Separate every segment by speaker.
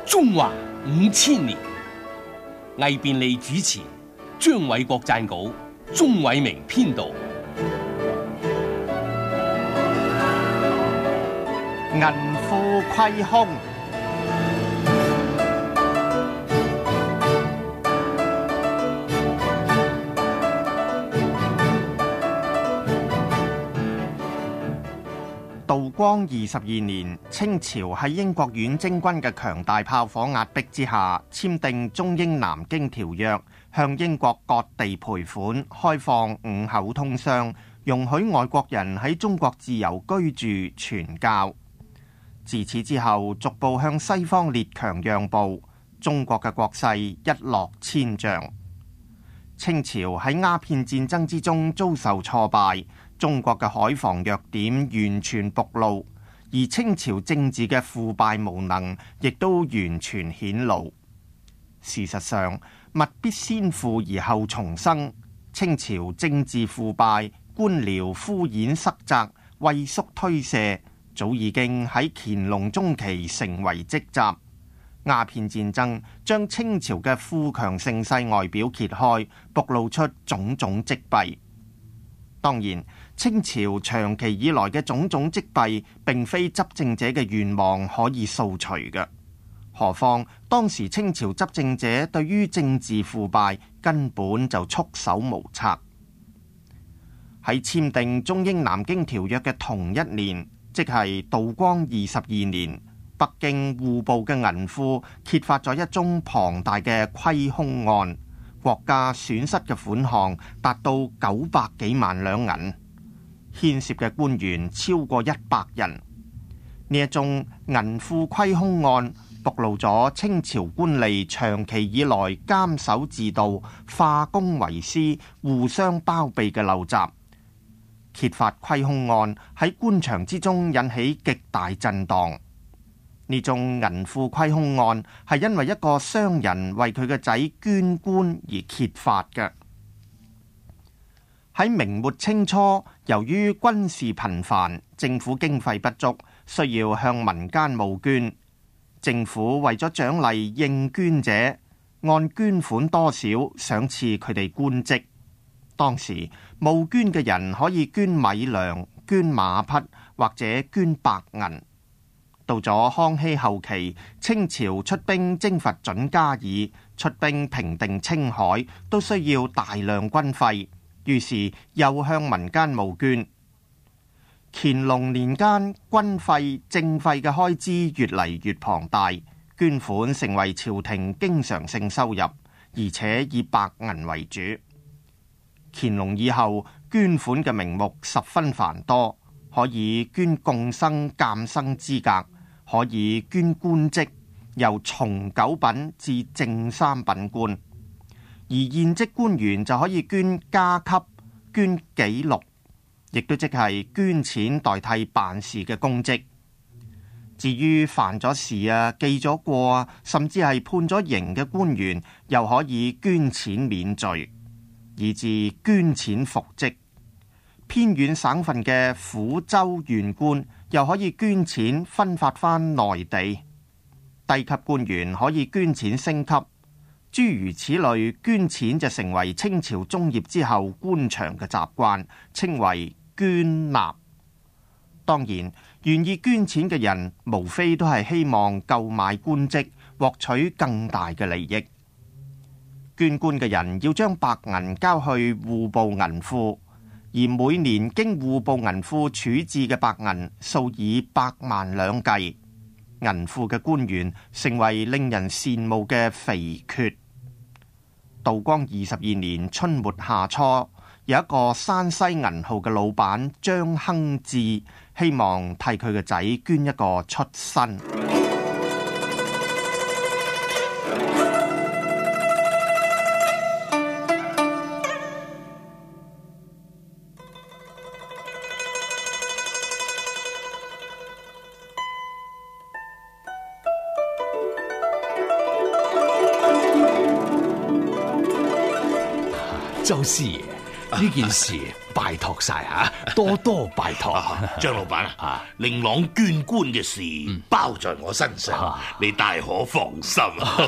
Speaker 1: 中華5000年，魏便利主持，張偉國撰稿，鍾偉明編導。
Speaker 2: 銀庫虧空。道光22年，清朝喺英國遠征軍嘅強大炮火壓迫之下，簽訂中英南京條約，向英國割地賠款，開放5口通商，容許外國人喺中國自由居住傳教。自此之後，逐步向西方列強讓步，中國嘅國勢一落千丈。清朝喺鴉片戰爭之中遭受挫敗，中國嘅海防弱點完全暴露，而清朝政治嘅腐敗無能亦都完全顯露。事實上，物必先腐而後重生，清朝政治腐敗，官僚敷衍塞責，畏縮推卸，早已經喺乾隆中期成為積習。鴉片戰爭將清朝嘅富強盛世外表揭開，暴露出種種積弊。當然，清朝長期以來嘅種種積弊，並非執政者嘅願望可以掃除嘅。何況當時清朝執政者對於政治腐敗根本就束手無策。喺簽訂中英南京條約嘅同一年，即係道光22年，北京戶部嘅銀庫揭發咗一宗龐大嘅虧空案，國家損失嘅款項達到900幾萬兩銀，牽涉嘅官員超過100人。呢一宗銀庫虧空案暴露咗清朝官吏長期以來監守自盜、化公為私、互相包庇嘅陋習。揭發虧空案喺官場之中引起極大震盪。呢宗銀庫虧空案係因為一個商人為佢嘅仔捐官而揭發嘅。喺明末清初，由於軍事頻繁，政府經費不足，需要向民間募捐。政府為咗獎勵應捐者，按捐款多少賞賜佢哋官職。當時募捐嘅人可以捐米糧、捐馬匹或者捐白銀。到咗康熙後期，清朝出兵征伐準噶爾，出兵平定青海，都需要大量軍費，於是又向民間募捐。乾隆年間，軍費、政費嘅開支越嚟越龐大，捐款成為朝廷經常性收入，而且以白銀為主。乾隆以後，捐款嘅名目十分繁多，可以捐貢生、監生資格，可以捐官職，由從九品至正三品官；而現職官員就可以捐加級、捐紀錄，亦都即係捐錢代替辦事嘅公職。至於犯咗事啊、記咗過啊，甚至係判咗刑嘅官員，又可以捐錢免罪，以至捐錢復職。偏遠省份嘅府州縣官又可以捐錢分發返內地。低級官員可以捐錢升級。諸如此類，捐錢就成為清朝中葉之後官場嘅習慣，稱為捐納。當然，願意捐錢嘅人無非都係希望購買官職，獲取更大嘅利益。捐官嘅人要將白銀交去戶部銀庫，而每年經戶部銀庫處置嘅白銀數以百萬兩計，銀庫嘅官員成為令人羨慕嘅肥缺。道光22年春末夏初，有一個山西銀號嘅老闆張亨志，希望替佢嘅仔捐一個出身。
Speaker 1: 周師爺，
Speaker 3: 呢件事拜託晒吓，多多拜託。
Speaker 4: 張老闆啊，令郎捐官嘅事包在我身上，你大可放心。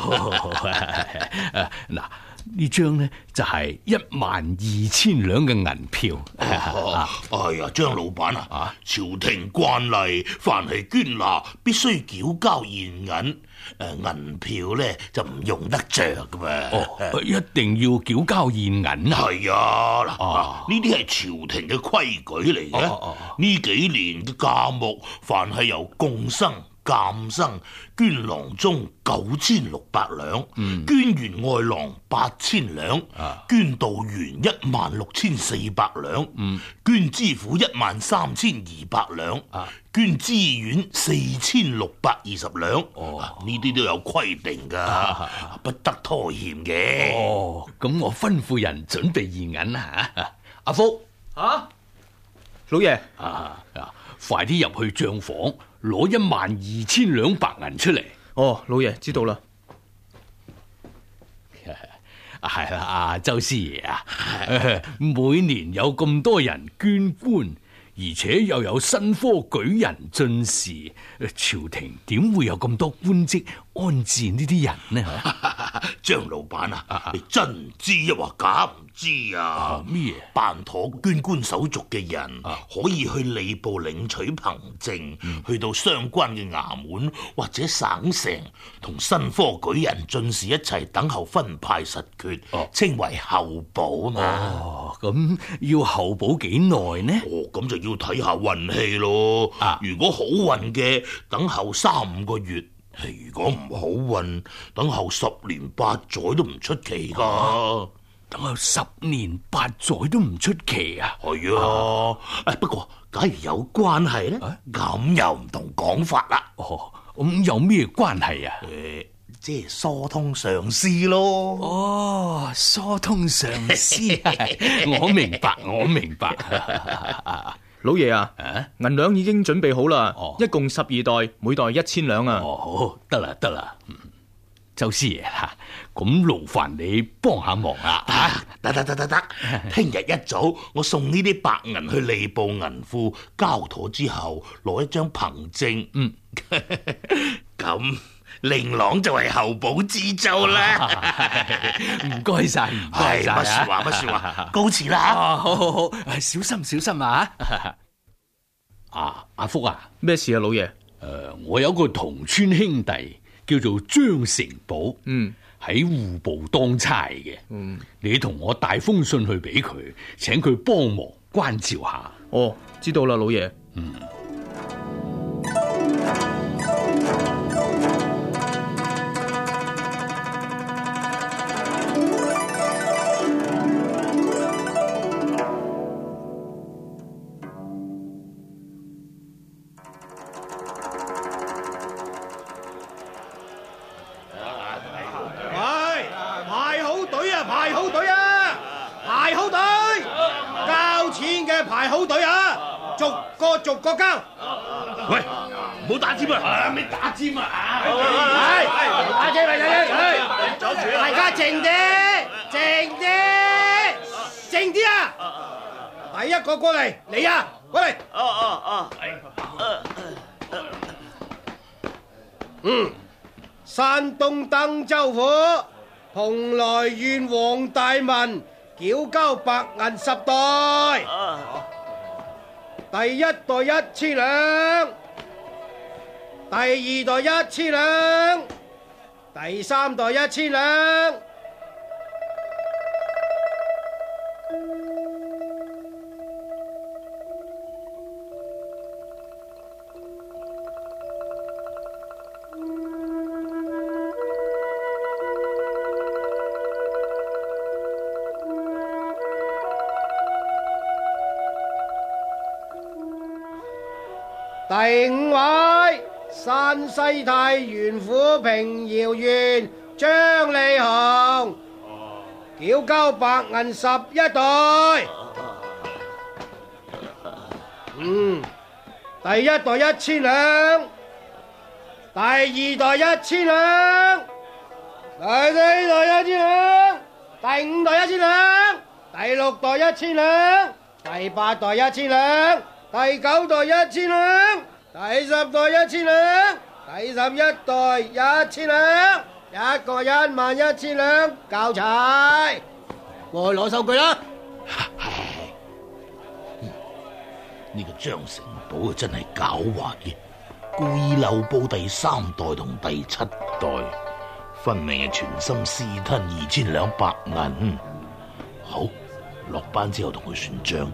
Speaker 3: 嗱，呢張呢就係12000兩嘅銀票。
Speaker 4: 哎呀，張老闆啊，朝廷慣例，凡係捐納必須繳交現銀，銀票咧就唔用得着噶嘛。
Speaker 3: 一定要繳交現銀啊？
Speaker 4: 係啊，嗱，呢啲係朝廷嘅規矩嚟嘅。呢幾年嘅價目，凡係由貢生、監生捐郎中9600兩，捐員外郎8000兩，捐道員16400兩，捐知府13200兩，捐知縣4620兩。呢啲都有規定噶，不得拖欠嘅。
Speaker 3: 咁我吩咐人準備現銀啦吓。阿福
Speaker 5: 老爺
Speaker 3: 快啲入去賬房攞12000兩白銀出嚟。
Speaker 5: 老爺知道啦。
Speaker 3: 係啦，阿周師爺啊，每年有咁多人捐官，而且又有新科舉人進士，朝廷點會有咁多官職安置呢啲人呢？
Speaker 4: 張老闆啊，你真唔知抑或假唔知啊？
Speaker 3: 咩？
Speaker 4: 辦妥捐官手續嘅人可以去吏部領取憑證，去到相關嘅衙門或者省城，同新科舉人進士一齊等候分派實決，稱為候補嘛。
Speaker 3: 咁要候補幾耐呢？
Speaker 4: 咁就要睇下運氣咯。如果好運嘅，等候3-5個月；如果唔好運，等候10年8載都唔出奇噶。
Speaker 3: 等候10年8載都唔出奇啊！
Speaker 4: 係啊，不過假如有關係咧，咁又唔同講法啦。
Speaker 3: 咁有咩關係啊？
Speaker 4: 即係疏通上司咯。
Speaker 3: 疏通上司，我明白，我明白。
Speaker 5: 老爺啊，銀兩已經準備好啦，一共12袋，每袋1000兩啊。
Speaker 3: 好，得啦得啦。周師爺咁勞煩你幫下忙啊！
Speaker 4: 得，聽日一早我送呢啲白銀去吏部銀庫交妥之後，攞一張憑證。咁令郎就係候補之州啦。
Speaker 3: 唔該晒，唔該晒。
Speaker 4: 乜說話，告辭啦。
Speaker 3: 好，小心啊！阿福啊，
Speaker 5: 咩事啊，老爺？
Speaker 3: 我有個同村兄弟叫做張成寶，喺戶部當差嘅。你同我帶封信去俾佢，請佢幫忙關照下。
Speaker 5: 知道啦，老爺。
Speaker 6: 排好隊啊！逐個交。
Speaker 4: 喂，唔好打尖啊！咩打尖啊？
Speaker 6: 打尖大家靜啲啊！第一個過嚟，你啊，過嚟。山東登州府蓬萊縣黃大文繳交白銀10袋，第一袋1000兩，第二袋1000兩，第三袋1000兩。第5位，山西太原府平遙縣張利雄，繳交白銀11袋。第一袋1000兩，第二袋1000兩，第四袋1000兩，第五袋1000兩， 第六代1000兩，第八代1000兩，第九代1000兩，第10代1000兩，第11代1000兩，一個11000兩，交齊。過去攞收據啦。
Speaker 4: 呢個張成寶真係狡猾嘅，故意漏報第3代同第7代，分明係全心私吞2000兩白銀。好，落班之後同佢算賬。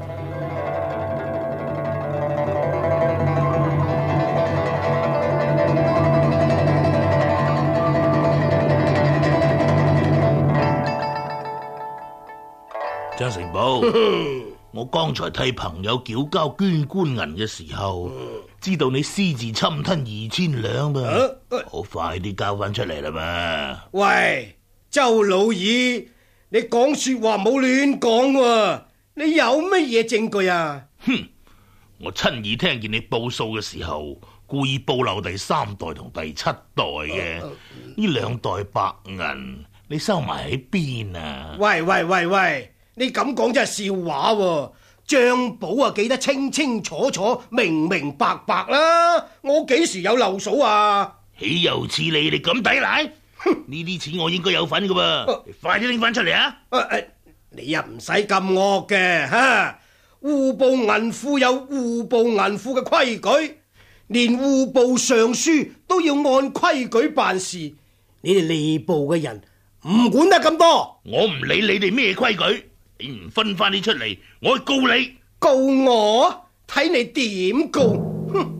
Speaker 4: 張成寶，我剛才替朋友繳交捐官銀嘅時候，知道你私自侵吞2000兩噃，好快啲交翻出嚟啦嘛！
Speaker 6: 喂，周老二，你講說話冇亂講喎，你有乜嘢證據啊？
Speaker 4: 哼，我親耳聽見你報數嘅時候，故意報漏第3代同第7代嘅，呢2代白銀，你收埋喺邊啊？
Speaker 6: 喂！你咁講真係笑話喎！帳簿啊記得清清楚楚、明明白白啦，我幾時有漏數啊？
Speaker 4: 豈有此理！你咁抵賴？呢啲錢我應該有份噶噃，快啲拎翻出嚟啊！
Speaker 6: 你又唔使咁惡嘅吓，戶部銀庫有戶部銀庫嘅規矩，連戶部尚書都要按規矩辦事。你哋吏部嘅人唔管得咁多，
Speaker 4: 我唔理你哋咩規矩。你唔分翻啲出嚟，我去告你。
Speaker 6: 告我？睇你點告？哼！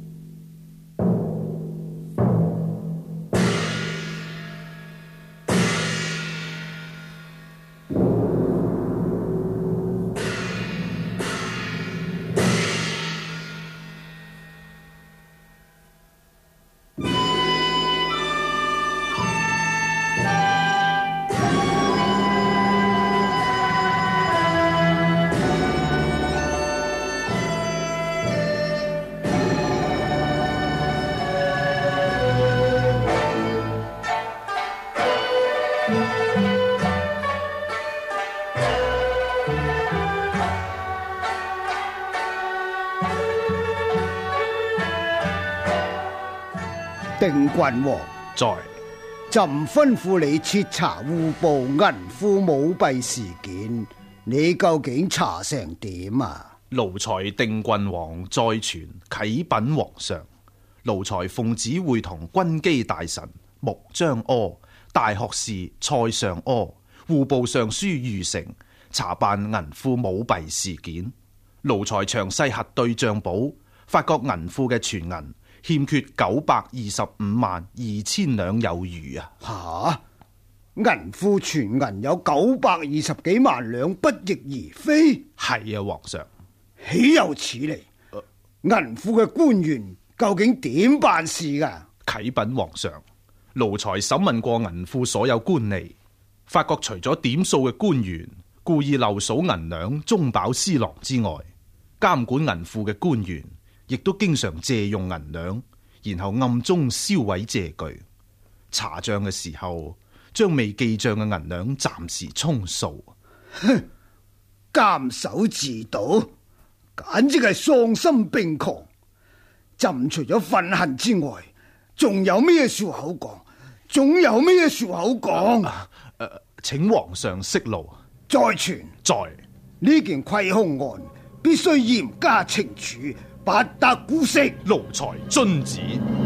Speaker 7: 定郡王
Speaker 5: 在，
Speaker 7: 朕吩咐你徹查戶部銀庫舞弊事件，你究竟查成點啊？
Speaker 5: 奴才定郡王再傳啟稟皇上，奴才奉旨會同軍機大臣穆彰阿、大學士蔡尚阿、戶部尚書余成查辦銀庫舞弊事件。奴才詳細核對賬簿，發覺銀庫嘅存銀欠缺9252000兩有餘啊！
Speaker 7: 吓，銀庫存銀有920幾萬兩，不翼而飛。
Speaker 5: 係啊，皇上，
Speaker 7: 豈有此理！銀庫嘅官員究竟點辦事噶？
Speaker 5: 啟稟皇上，奴才審問過銀庫所有官吏，發覺除咗點數嘅官員故意漏數銀兩中飽私囊之外，監管銀庫嘅官員亦都經常借用銀兩，然後暗中銷毀借據。查賬嘅時候，將未記賬嘅銀兩暫時充數。
Speaker 7: 哼，監守自盜，簡直係喪心病狂。朕除咗憤恨之外，仲有咩說口講？
Speaker 5: 請皇上息怒。
Speaker 7: 再傳，
Speaker 5: 在
Speaker 7: 呢件虧空案必須嚴加懲處，不得姑息。
Speaker 5: 奴才遵旨。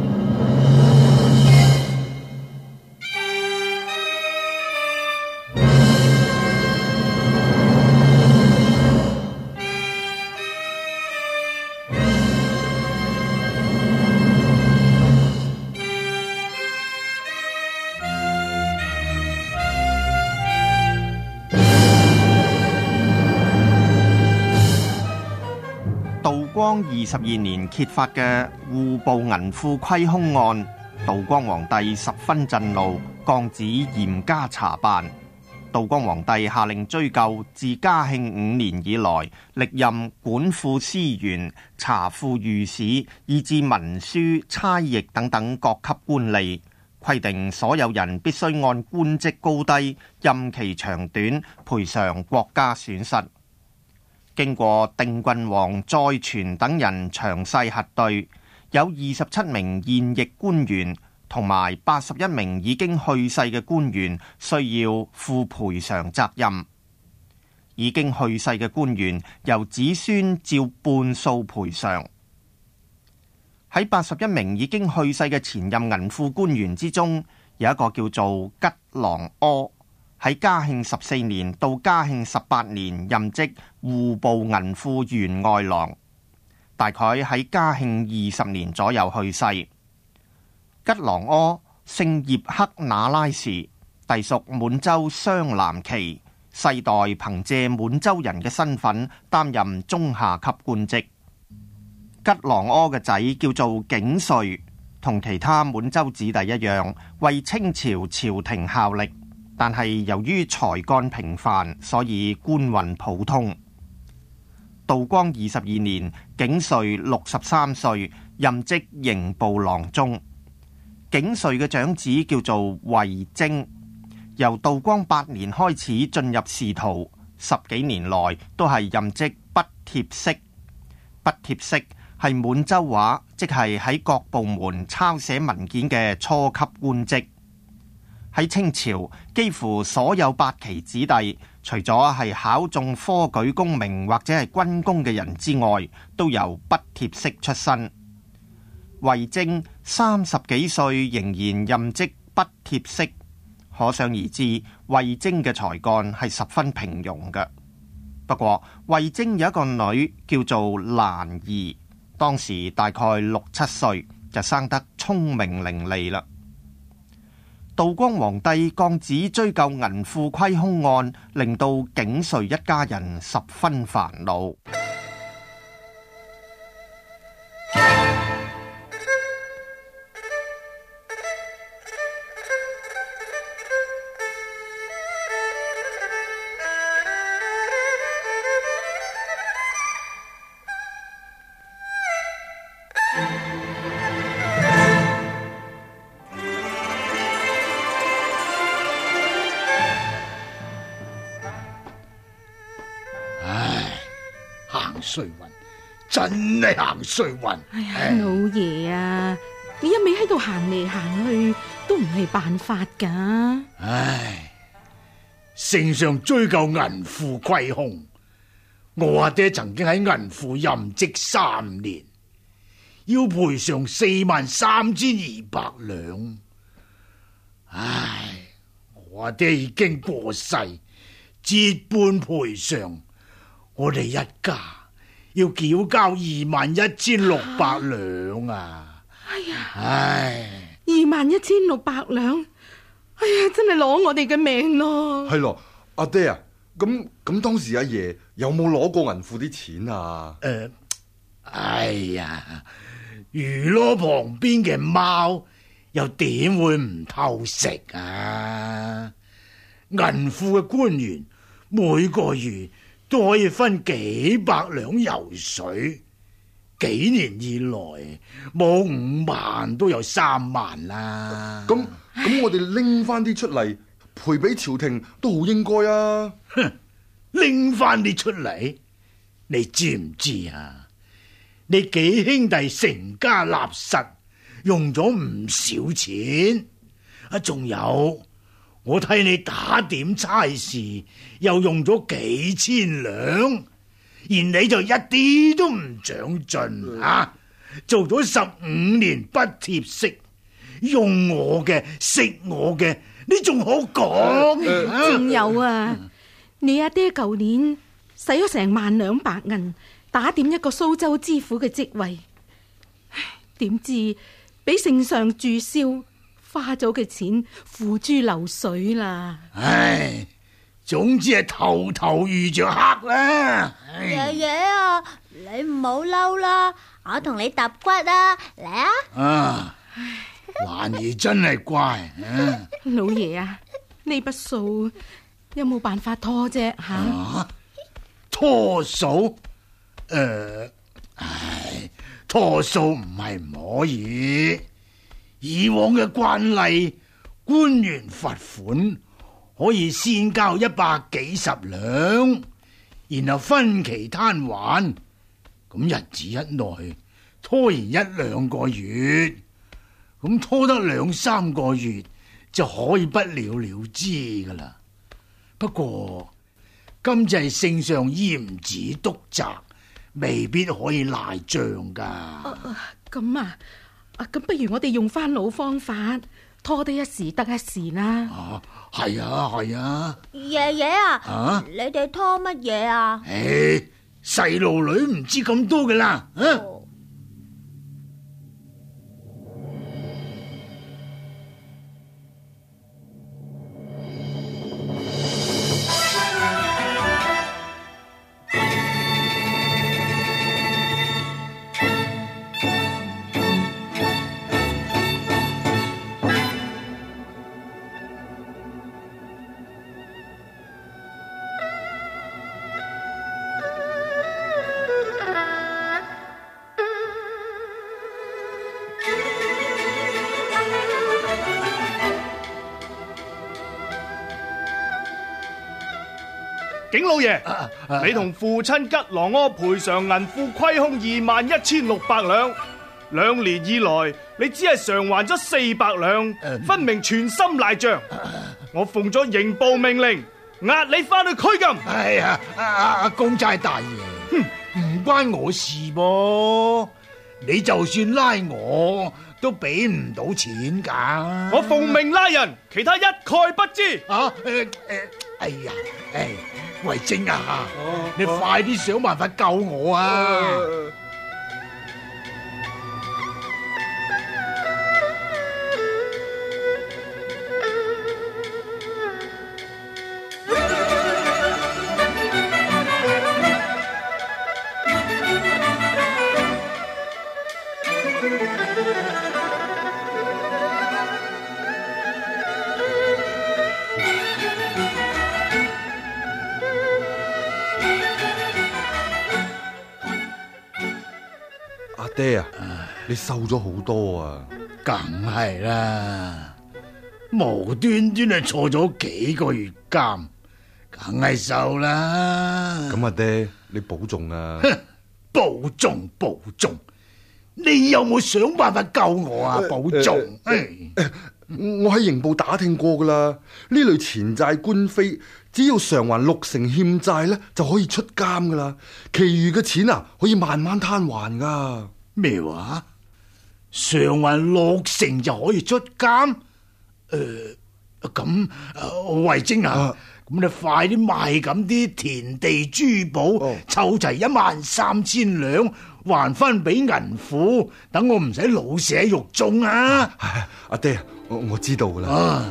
Speaker 2: 道光22年揭發嘅戶部銀庫虧空案，道光皇帝十分震怒，降旨嚴加查辦。道光皇帝下令追究自嘉慶5年以來歷任管庫司員、查庫御史以至文書、差役等等各級官吏， 規定所有人必須按官職高低、任期長短賠償國家損失。經過定郡王再傳等人詳細核對，有27名現役官員同埋81名已經去世嘅官員需要負賠償責任。已經去世嘅官員由子孫照半數賠償。喺81名已經去世嘅前任銀庫官員之中，有一個叫做吉郎柯，喺嘉慶14年到嘉慶18年任職戶部銀庫員外郎，大概喺嘉慶20年左右去世。吉郎柯姓葉克那拉氏，隸屬滿洲雙藍旗，世代憑借滿洲人嘅身份擔任中下級官職。吉郎柯嘅仔叫做景瑞，同其他滿洲子弟一樣，為清朝朝廷效力，但係由於才幹平凡，所以官運普通。道光22年，景瑞63歲，任職刑部郎中。景瑞嘅長子叫做惠徵，由道光8年開始進入仕途，10幾年來都係任職筆貼式。筆貼式係滿洲話，即係喺各部門抄寫文件嘅初級官職。喺清朝，幾乎所有八旗子弟，除咗係考中科舉功名或者係軍功嘅人之外，都由筆貼式出身。惠徵30幾歲仍然任職筆貼式，可想而知惠徵嘅才幹係十分平庸嘅。不過惠徵有一個女叫做蘭兒，當時大概6、7歲，就生得聰明伶俐啦。道光皇帝降旨追究銀庫虧空案，令到景瑞一家人十分煩惱。
Speaker 7: 衰運真係行衰運。
Speaker 8: 哎呀，老爺啊，你一味喺度行嚟行去都唔係辦法噶。
Speaker 7: 唉，聖上追究銀庫虧空，我阿爹曾經喺銀庫任職3年，要賠償43200兩。唉，我阿爹已經過世，接半賠償，我哋一家要繳交21600兩啊！
Speaker 8: 哎呀，
Speaker 7: 唉
Speaker 8: ，21600兩，哎呀，真係攞我哋嘅命咯！
Speaker 9: 係咯，阿爹啊，咁當時阿爺有冇攞過銀庫啲錢啊？
Speaker 7: 哎呀，魚籮旁邊嘅貓又點會唔偷食啊？銀庫嘅官員每個月都可以分幾百兩油水，幾年以來冇5萬都有3萬啦。
Speaker 9: 咁我哋拎翻啲出嚟賠俾朝廷都好應該啊！
Speaker 7: 哼，拎翻啲出嚟，你知唔知啊？你幾兄弟成家立室，用咗唔少錢啊！仲有，我睇你打點差事又用咗幾千兩，而你就一啲都唔長進啊！做咗15年筆貼式，用我嘅食我嘅，你仲好講？
Speaker 8: 仲有啊，你阿爹舊年使咗成1兩白銀打點一個蘇州知府嘅職位，點知俾聖上註銷，花咗嘅錢付諸流水啦！
Speaker 7: 唉，總之係頭頭遇着黑啦！
Speaker 10: 爺爺啊，你唔好嬲啦，我同你揼骨啊，嚟啊！
Speaker 7: 啊，蘭兒真係乖。
Speaker 8: 老爺啊，呢筆數有冇辦法拖啫？吓，
Speaker 7: 拖數？唉，拖數唔係唔可以， 以往嘅慣例，官員罰款可以先交100幾十兩，然後分期攤還。咁日子一耐，拖延1、2個月，咁拖得2、3個月就可以不了了之噶啦。不過今次係聖上嚴旨督責，未必可以賴賬噶。
Speaker 8: 咁咁不如我哋用翻老方法，拖得一時得一時啦。
Speaker 7: 係啊，
Speaker 10: 爺爺啊，你哋拖乜嘢啊？
Speaker 7: 細路女唔知咁多噶啦。
Speaker 11: 景老爺，你同父親吉郎柯賠償銀庫虧空21,600兩，2年以來你只係償還咗400兩，分明全心賴賬。我奉咗刑部命令，押你翻去拘禁。
Speaker 7: 係啊，公差大爺，唔關我事噃，你就算拉我都俾唔到錢噶。
Speaker 11: 我奉命拉人，其他一概不知。
Speaker 7: 慧晶啊，你快啲想辦法救我啊！
Speaker 9: 爹啊，你瘦咗好多啊！
Speaker 7: 梗係啦，無端端係坐咗幾個月監，梗係瘦啦。
Speaker 9: 咁啊，爹，你保重啊！
Speaker 7: 保重，你有冇想辦法救我啊？保重！
Speaker 9: 我喺刑部打聽過噶啦，呢類錢債官非，只要償還60成欠債咧，就可以出監噶啦。其餘嘅錢啊，可以慢慢攤還噶。
Speaker 7: 咩話？償還60成就可以出監？咁慧晶啊，咁你快啲賣咁啲田地珠寶，湊齊13,000兩，還翻俾銀庫，等我唔使老死喺獄中啊！
Speaker 9: 阿爹，我知道噶啦。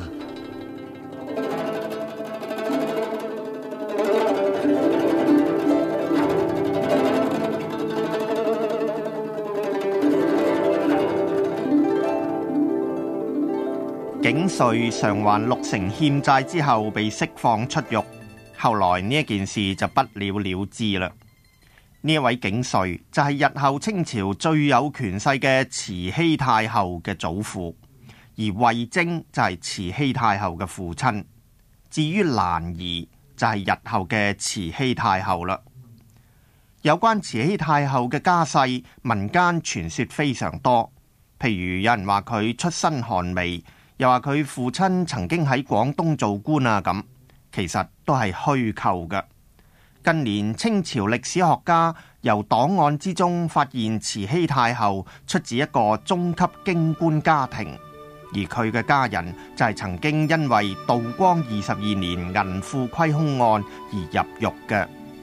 Speaker 2: 景瑞償還6成欠債之後被釋放出獄，後來呢一件事就不了了之啦。呢一位景瑞就係日後清朝最有權勢嘅慈禧太后嘅祖父，而慧晶就係慈禧太后嘅父親。至於蘭兒就係日後嘅慈禧太后啦。有關慈禧太后嘅家世，民間傳說非常多，譬如有人話佢出身寒微，又話佢父親曾經喺廣東做官啊，咁其實都係虛構嘅。近年清朝歷史學家由檔案之中發現慈禧太后出自一個中級京官家庭，而佢嘅家人就係曾經因為道光22年銀庫虧空案而入獄嘅。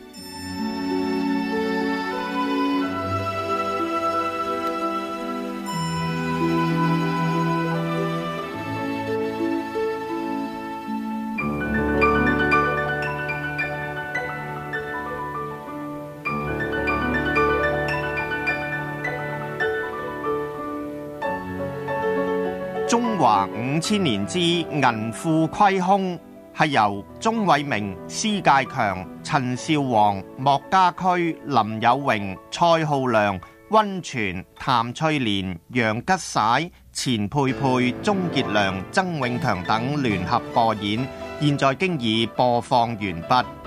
Speaker 2: 中華5000年之銀庫虧空係由鍾偉明、施介強、陳少皇、莫家駒、林有榮、蔡浩良、溫泉、譚翠蓮、楊吉璽、 錢佩佩、鍾傑良、曾永強等聯合播演，現在經已播放完畢。